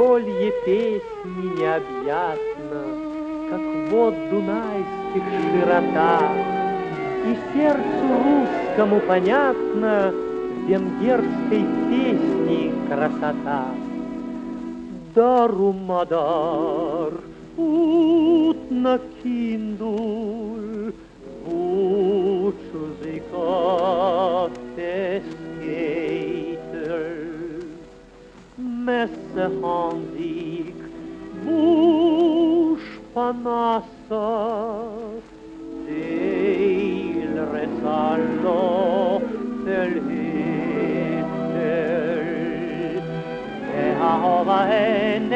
раздолье песни необъятно, как вод дунайских широта, и сердцу русскому понятна венгерской песни красота. Дарумадар, утна киндуль, Messe hanzik, bús panassa, délre szálló fölhéttel, de ahova én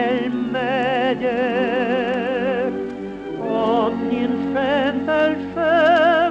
elmegyek, ott nincs fentel sem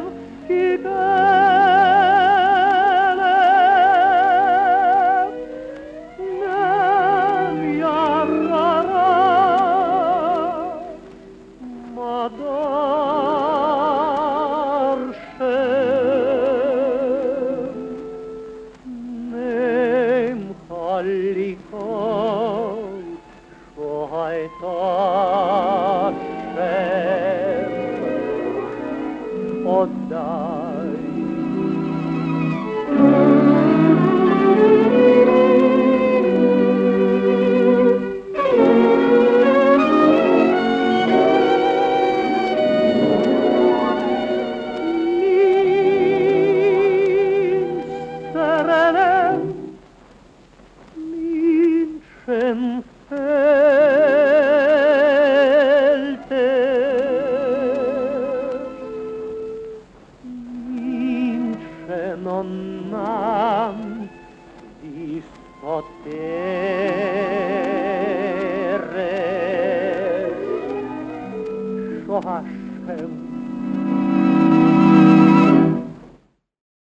Hashem